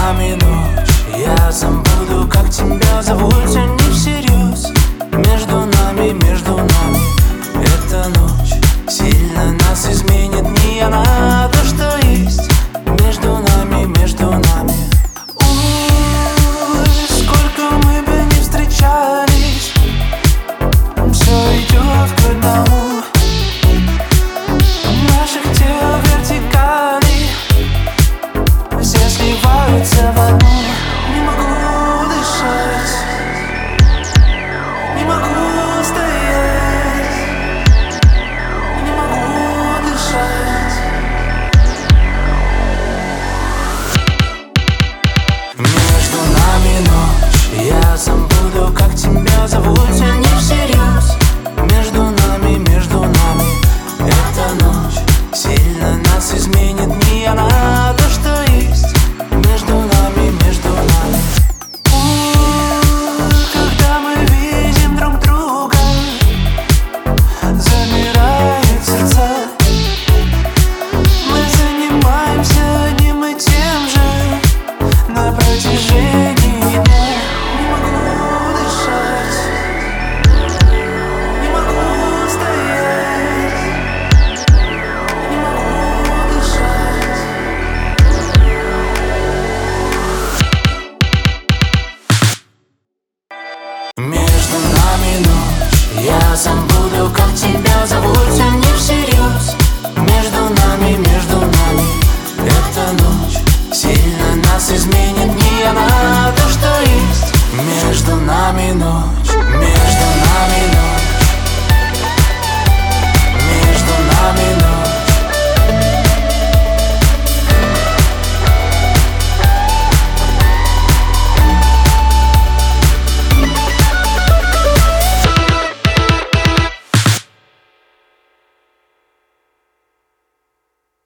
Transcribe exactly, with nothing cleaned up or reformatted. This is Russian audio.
нами ночь, я забуду, как тебя зовут. Все не всерьез. Между нами, между нами эта ночь сильно нас изменит. Не она, то, что есть между нами, между нами. Ой, сколько мы бы не встречались, все идет к одному. Наших тел вертикали все сливаются в одну. Не могу дышать, не могу стоять, не могу дышать. Между нами ночь, я забуду, как тебя зовут. Все не всерьез. Между нами, между нами эта ночь сильно нас изменит. Не она, то, что есть между нами, между нами. Ой, когда мы видим друг друга, замирают сердца. Мы занимаемся одним и тем же на протяжении дня. Не могу дышать, не могу стоять, не могу дышать. Между нами ночь, я забуду, как тебя зовут. Все не всерьез. Между нами, между нами эта ночь сильно нас изменит. Не она, то, что есть между нами ночь.